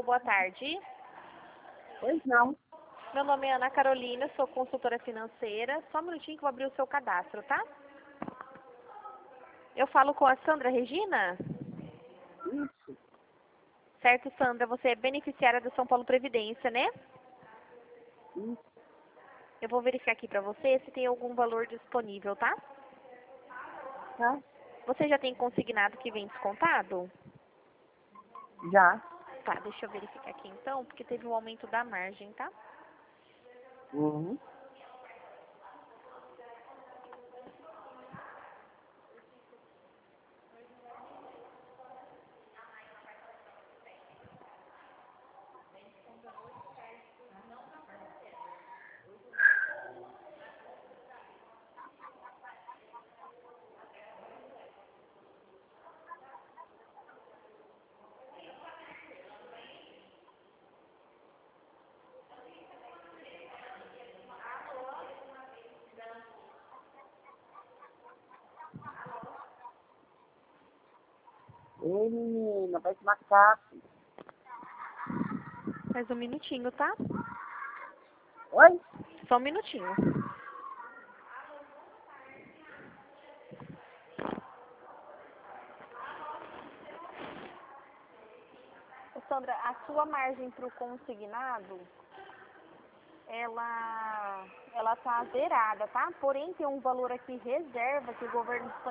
boa tarde. Pois não. Meu nome é Ana Carolina, sou consultora financeira. Só um minutinho que eu vou abrir o seu cadastro, tá? Eu falo com a Sandra Regina? Isso. Certo, Sandra, você é beneficiária do São Paulo Previdência, né? Isso. Eu vou verificar aqui pra você se tem algum valor disponível, tá? Tá? Você já tem consignado que vem descontado? Já. Tá, deixa eu verificar aqui então, porque teve um aumento da margem, tá? Uhum. Ei, menina, vai te matar. Mais um minutinho, tá? Oi? Só um minutinho. Ô, Sandra, a sua margem para o consignado, ela tá zerada, tá? Porém, tem um valor aqui reserva que o governo